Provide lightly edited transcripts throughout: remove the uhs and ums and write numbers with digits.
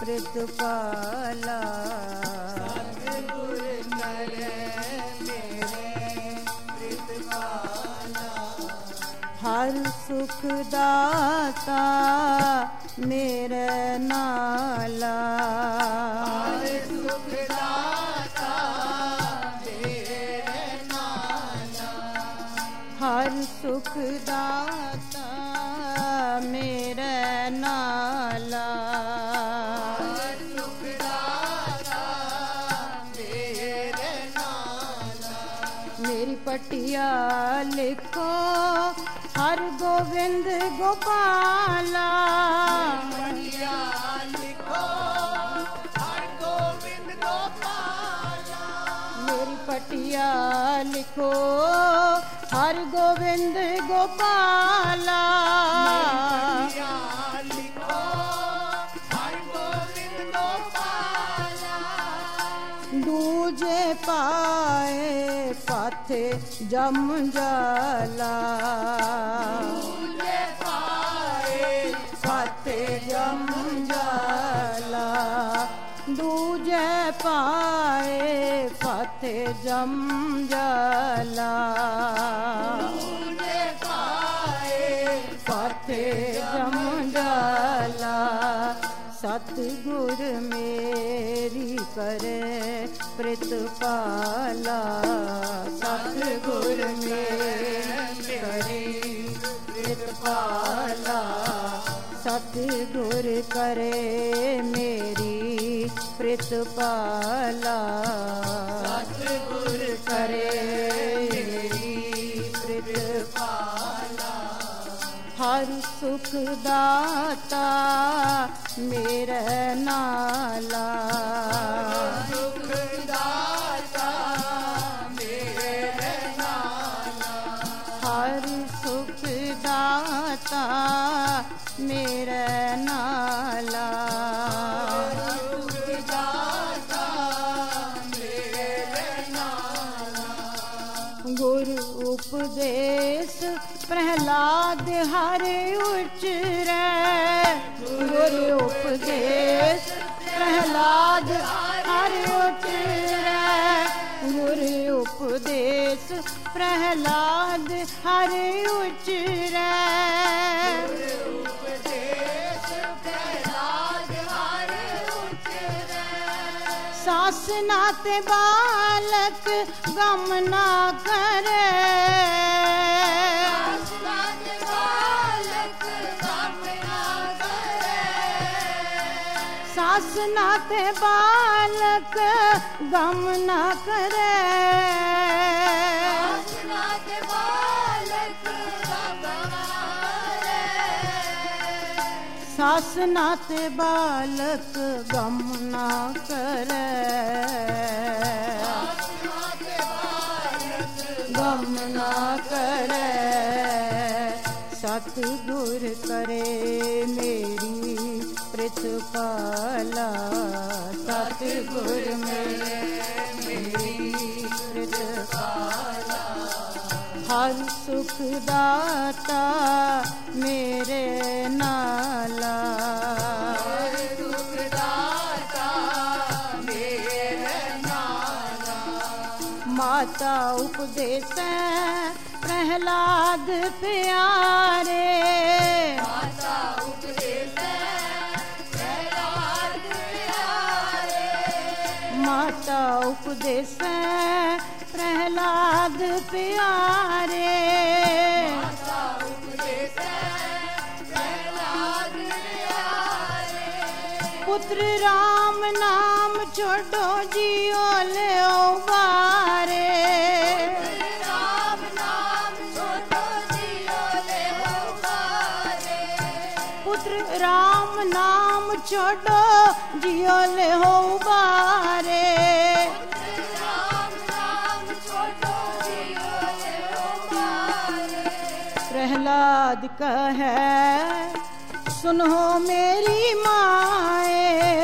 प्रतिपाला। सतगुर करे मेरे प्रतिपाला। हर सुख दाता मेरे नाला। हर सुख दाता मेरे नाला। हर सुख दाता मेरे नाला। हर सुख दाता मेरे नाला। मेरी पटिया लिखो हर गोविंद गोपाला। पटिया लिखो हर गोविंद गोपाला। मेरी पटिया लिखो हर गोविंद गोपाला। पटिया लिखो हर गोविंद गोपाला। दूजे पाए पाथे जम जाला। दूजे पाए पाथे जम जाला। दूजे पाए पाथे जम जाला। दूजे पाए पाथे जम जाला। सतगुर मेरी करे प्रतिपाला। सतगुर मेरी करे प्रतिपाला। सतगुर करे मेरी प्रतिपाला। सतगुर करे मेरी प्रतिपाला। हर सुख दाता मेरे नाला। सुख दाता मेरे नाला। हर सुख दाता मेरे नाला। सुख दाता मेरे नाला। गुरु उपदेश प्रहलाद हरे उचरे। गुरु उपदेश प्रहलाद हरे उचरे। गुरु उपदेश प्रहलाद हरे उचरे। उपदेश प्रहलाद हर उचरे। सास नाते बालक गम ना करे। सासनात बालक गम ना करे। सास नाते बालक गम ना करे। सासनात बालक गम ना करे। सास नाते बालक गम ना करे। सासनात बालक गम ना करे। सतगुर करे मेरी प्रतिपाला। सतगुर मेरी प्रतिपाला। हर सुख दाता मेरे नाला। सुख दाता मेरे नाला। माता उपदेश प्रहलाद प्यारे। माता उपदेश प्रहलाद प्यारे। माता उपदेश प्रहलाद प्यारे। माता उपदेश प्रहलाद प्यारे। पुत्र राम नाम छोड़ो जियो ले बारे। राम नाम छोड़ो जियो ले बारे। पुत्र राम नाम छोड़ो जियो ले बारे। राम नाम छोड़ो जियो ले बारे। प्रहलाद कहे सुनो मेरी माए।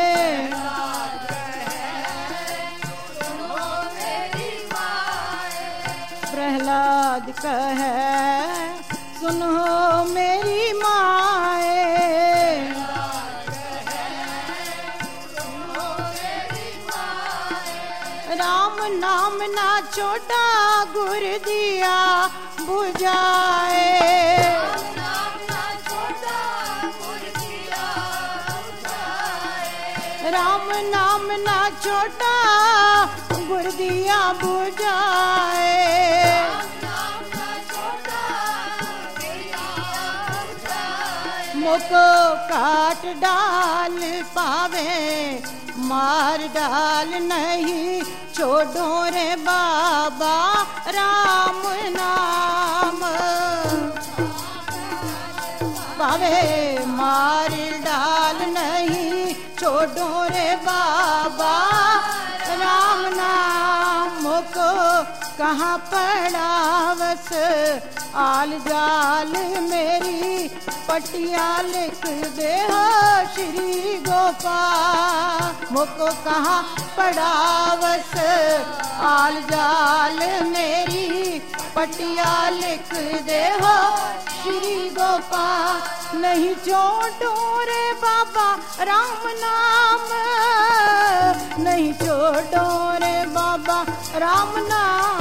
प्रहलाद कहे सुनो मेरी माए। राम नाम ना छोटा गुर दिया बुझाए। नाम ना छोटा गुर दिया बुझाए। राम नाम ना छोटा गुर दिया बुझाए। नाम ना छोटा गुर दिया बुझाए। मुको काट डाल पावे मार डाल नहीं छोड़ो रे बाबा राम नाम। पावे मार डाल नहीं छोड़ो रे बाबा राम नाम को। कहाँ पड़ावस आल जाल मेरी पटिया लिख दे हो श्री गोपाल। मुको कहाँ पड़ावस आल जाल मेरी पटिया लिख दे हो श्री गोपाल। नहीं छोड़ो रे बाबा राम नाम। नहीं छोड़ो रे बाबा राम नाम।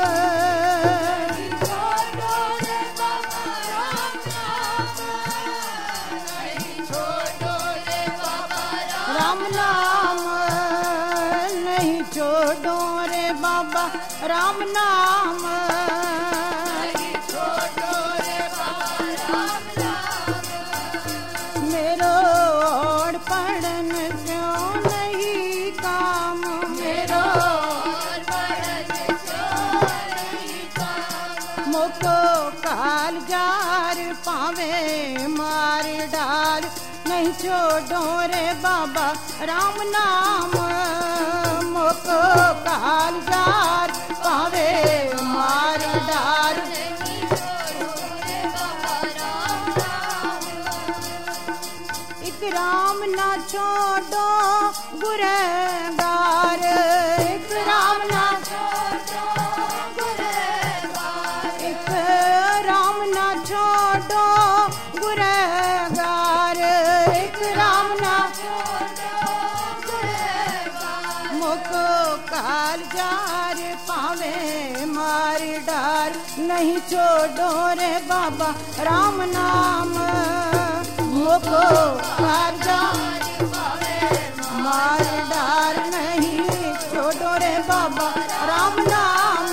छोड़ो रे बाबा राम नाम। नहीं छोड़ो रे बाबा राम नाम। नहीं छोड़ो रे बाबा राम नाम। नहीं छोड़ो रे बाबा राम नाम। मेरो और पढ़न क्यों नहीं काम। मेरो और बड़न क्यों नहीं काम। मुको काल जार पावे मार डाल नहीं छोड़ो रे बाबा राम नाम। मुको काल जार पावे मार डाल नहीं छोड़ो रे बाबा राम नाम। एक राम ना छोड़ो गुरहगार। एक राम ना छोड़ो गुरहगार। एक राम ना छोड़ो गुरहगार। एक राम ना छोड़ो गुरहगार। मुको काल जार पावे मार डार नहीं छोड़ो रे बाबा राम नाम। मुको काल जार मार डार नहीं छोड़ो रे बाबा राम नाम।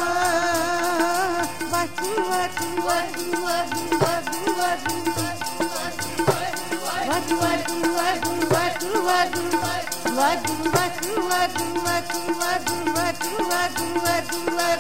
वसु वसु वसु वसु वसु वसु वसु वसु वसु वसु वसु वसु वसु वसु वसु वसु वसु वसु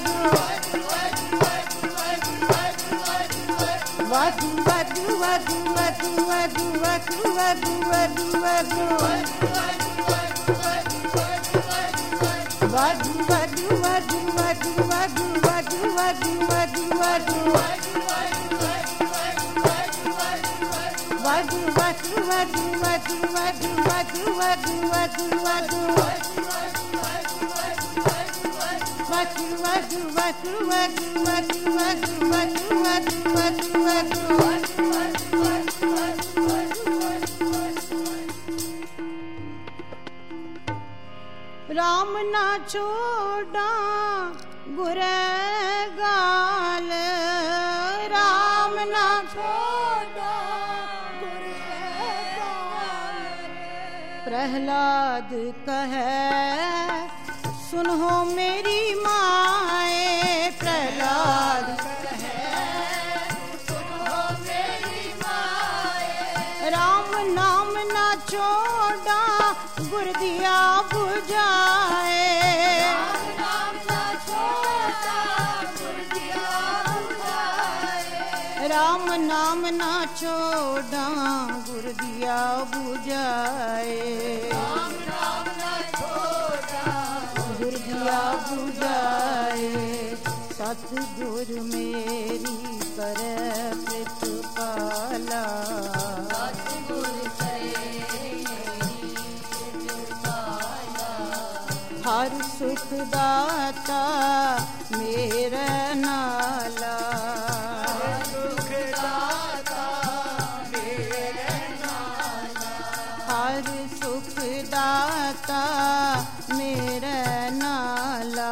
राम ना छोड़ा गुरहगाल। राम ना छोड़ो गुरहगार। प्रहलाद कहे सुनो मेरी माए। प्रहलाद सुनो मेरी माए। राम नाम ना छोड़ा गुर दिया बुझाए। नाम ना छोड़ा गुर दिया बुझाए। राम नाम ना छोड़ा गुर दिया बुझाए। राम नाम ना छोड़ा गुर दिया बुझाए। सतगुर मेरी कर प्रतिपाला। सतगुर करे हर सुख दाता मेरा नाला। हर सुख दाता मेरा नाला।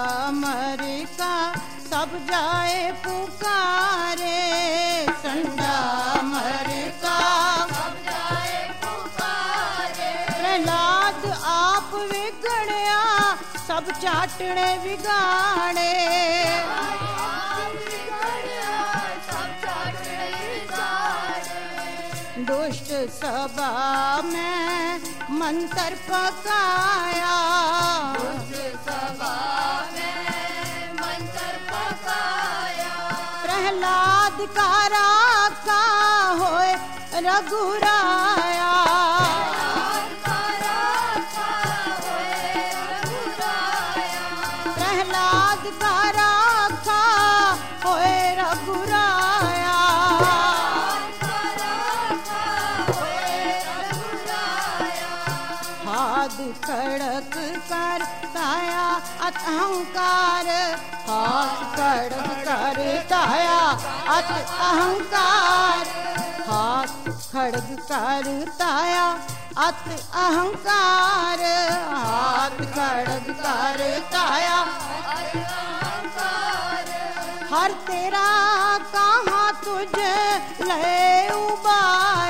मर का सब जाए पुकारे, संडा मर का सब जाए पुकारे। प्रहलाद आप बिगड़या सब चाटने बिगाड़े, दुष्ट सभा में मंत्र पकाया, सभा में मंत्र पकाया। प्रहलाद का राका होए रघुराया, प्रहलाद का राका होए रघुराया। हाथ खड़क कर ताया अहंकार, हाथ खड़क कर ताया अत अहंकार, हाथ खड़क कर ताया अत अहंकार, हाथ खड़क कर ताया। हर तेरा कहाँ तुझ ले उबार,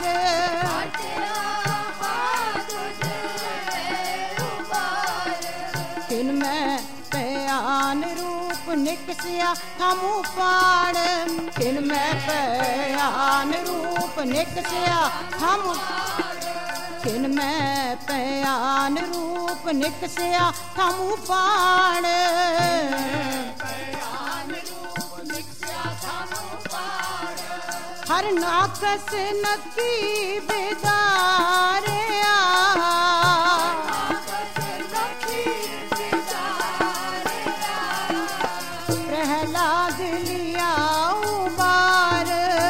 किनमें पयान रूप निकसिया हम पाड़, किनमें पयान रूप निकसिया हम, किनमें पयान रूप निकसिया हम पाड़, हर नाकस नकी बेदारिया, प्रहलाद लिया उबार,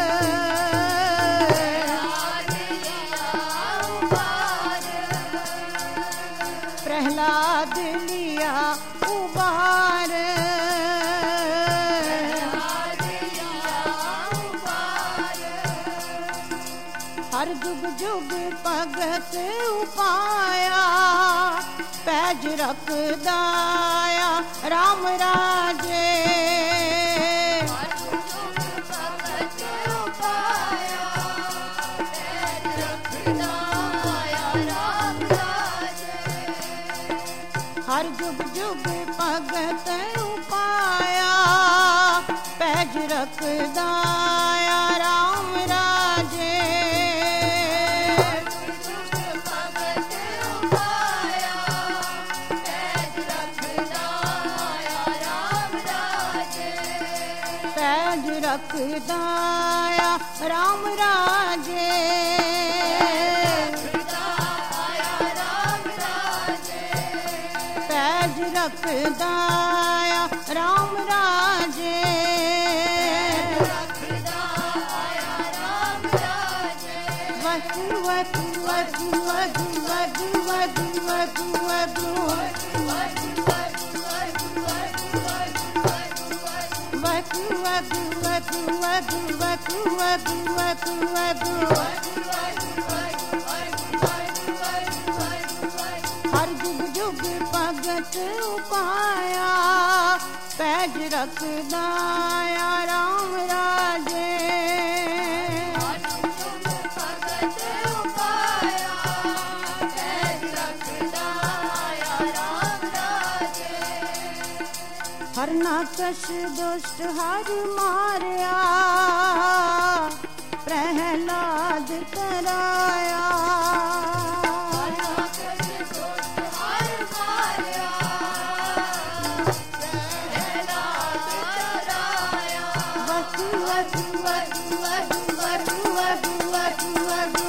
प्रहलाद लिया उबार, हर जुग जुग भगत उपाया, पैज रख दाया राम राजे, हर जुग जुग भगत उपाया, पैज रख दाया राम राजे, पैज रख दाया राम राजे, पैज रख दाया राम राजे, वधु वधु वधु वधु वधु वधु वधु वधु, वधु वधु वधु वधु वधु वधु वधु वधु, हर जुग जुग भगत उपाया, पैज रख दाया राम राजे, हर नाकश दुष्ट हर मारया, प्रहलाद तराया, वधु वधु वधु वधु वधु वधु वधु,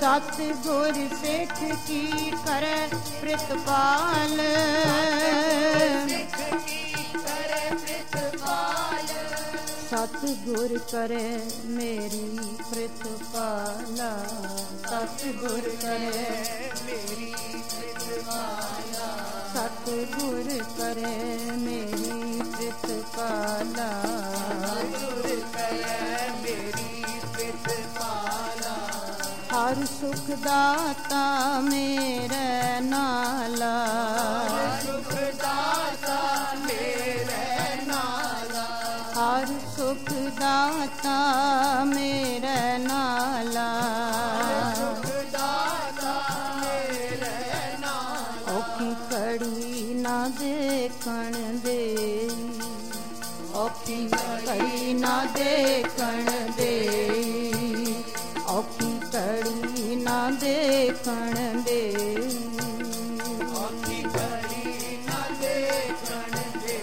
सतगुर सिख की करे प्रितपाल, सतगुर करे मेरी प्रितपाला, सतगुर करे मेरी प्रितपाला, सतगुर करे मेरी प्रितपाला, सतगुर करे मेरी प्रितपाला। हर सुख दाता मेरे नाला, सुख दाता मेरे नाला, हर सुख दाता मेरे नाला, सुख दाता मेरे नाला। औखी कड़ी ना देखण दे, औखी कड़ी ना देखण दे, औखी कड़ी ना देखण दे, औखी कड़ी ना देखण दे।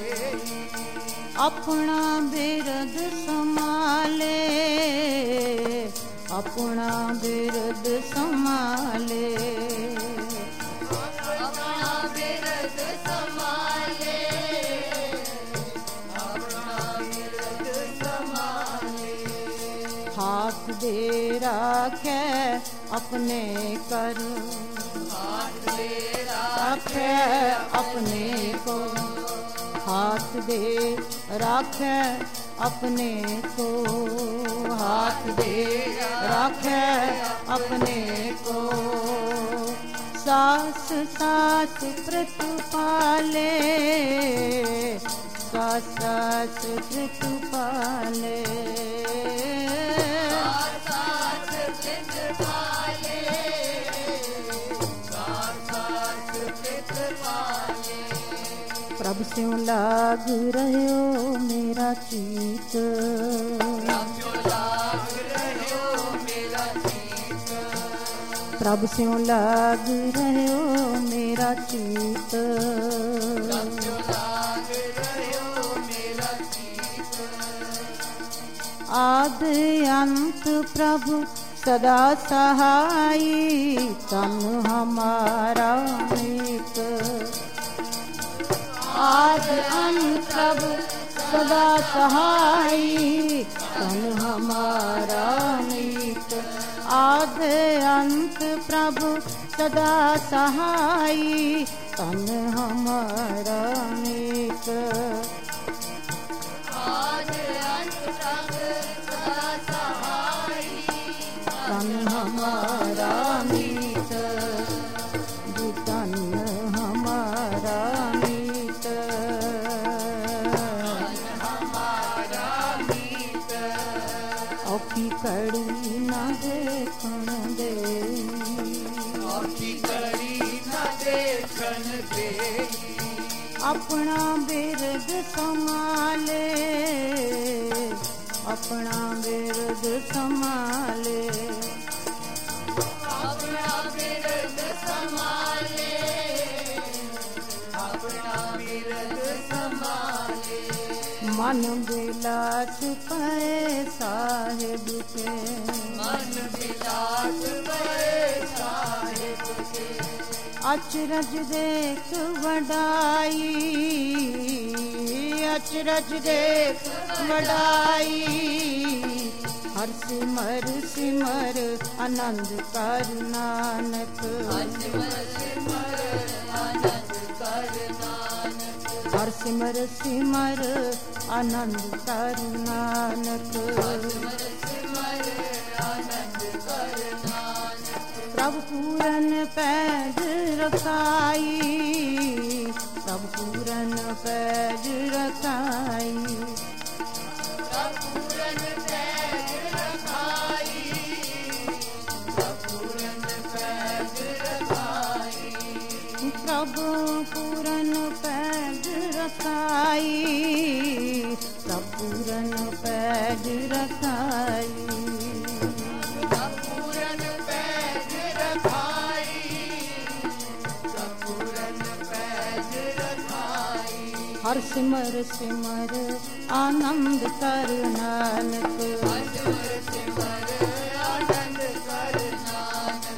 अपना बिरद संभाले, अपना बिरद संभाले, अपना बिरद संभाले, अपना बिरद संभाले। हाथ दे राखे अपने कर, हाथ दे राखे अपने को, हाथ दे राखे अपने को, हाथ दे राखे अपने को। सास सास प्रतिपाले, सास सास प्रतिपाले, सास प्रतिपाले, सास सास प्रतिपाले। प्रभु स्यों लाग रह्यो मेरा चीत, प्रभु स्यों लाग रह्यो मेरा चीत, आद अंत प्रभु सदा सहाई, तन हमारा एक। आद अंत प्रभु सदा सहाई, तन हमारा मीत। आद अंत प्रभु सदा सहाई, तन हमारा मीत। आद अंत प्रभु सदा सहाई, तन हमारा मीत, तन हमारा मीत, हमारा मीत। औखी कड़ी ना देखण दे, औखी कड़ी ना देखण दे। अपना बिरद संभाले, अपना बिरद संभाले, अपना बिरद संभाले, अपना बिरद संभाले। मन बिलास पे साहिब के, मन बिलास पे साहिब के। अचरज देख वडाई, अचरज देख वडाई। हर सिमर सिमर आनंद कर नानक, हर सिमर सिमर आनंद कर नानक, हर सिमर सिमर आनंद कर नानक, हर सिमर सिमर आनंद कर नानक। प्रभु पूरन पैज रखाई, प्रभु पूरन पैज रखाई, प्रभु पूरन पैज रखाई, प्रभु पूरन पैज रखाई, प्रभु पूरन पैज रखाई, प्रभु पूरन पैज रखाई, हर सिमर सिमर आनंद कर नानक, हर सिमर सिमर आनंद कर नानक।